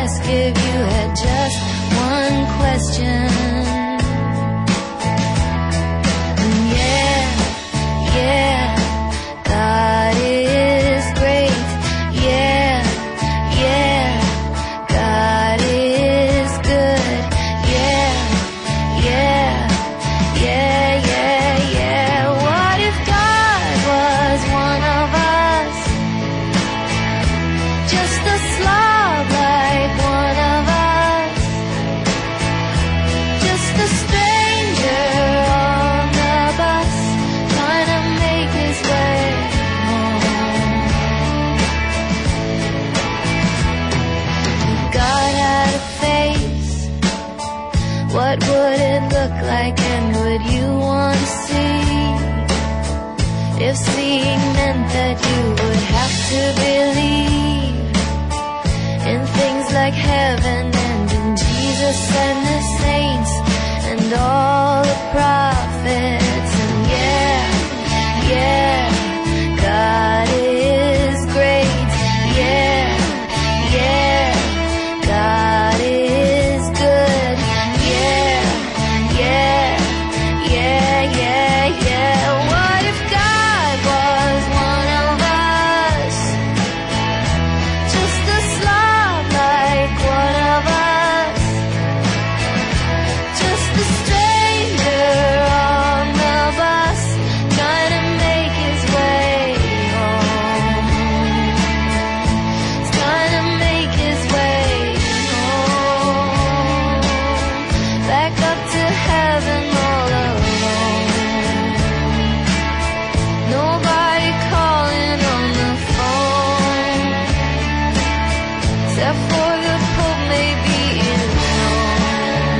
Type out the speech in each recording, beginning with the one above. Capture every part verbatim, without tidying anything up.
ask if you had just one question. And yeah, yeah, God is great. Yeah, yeah, God is good. Yeah, yeah, yeah, yeah, yeah. What if God was one of us? Just a slob like one of us. Just a stranger on the bus, trying to make his way home. If God had a face, what would it look like, and would you want to see? If seeing meant that you would have to believe in things like heaven and in Jesus and the saints and all the prophets. And yeah, yeah, God is great. Yeah, yeah, God is good. Yeah, yeah, yeah, yeah, yeah. What if God was one of us? Just a slob like one of us. Just a stranger on the bus, trying to make his way home. He's trying to make his way home. Back up to heaven all alone. Nobody calling on the phone, except for the Pope, maybe in Rome.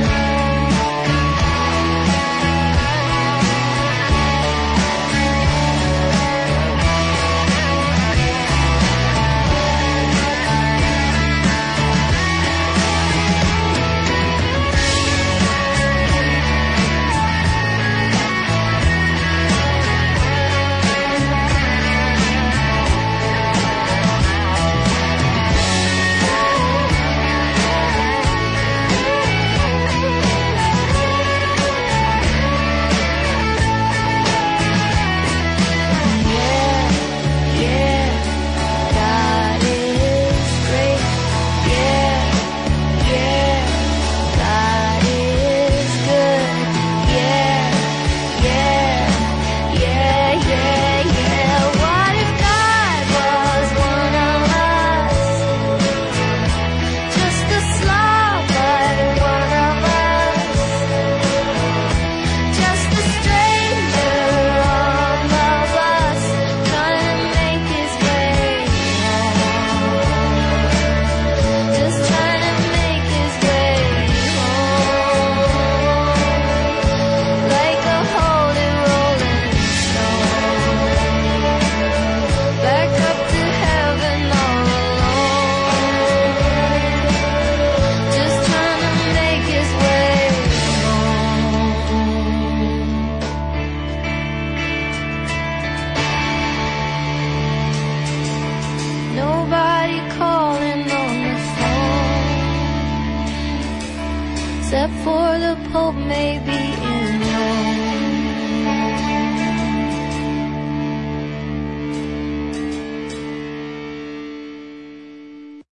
Yeah, yeah, God is great. Yeah, yeah, God is good. Yeah, yeah, yeah, yeah, yeah. What if God was one of us? Just a slob like one of us. Just a stranger on the bus, trying to make his way home. Just trying to make his way home. Like a holy rolling stone. Back up to heaven all alone. Just trying to make his way home. Nobody calling on the phone, except for the Pope, maybe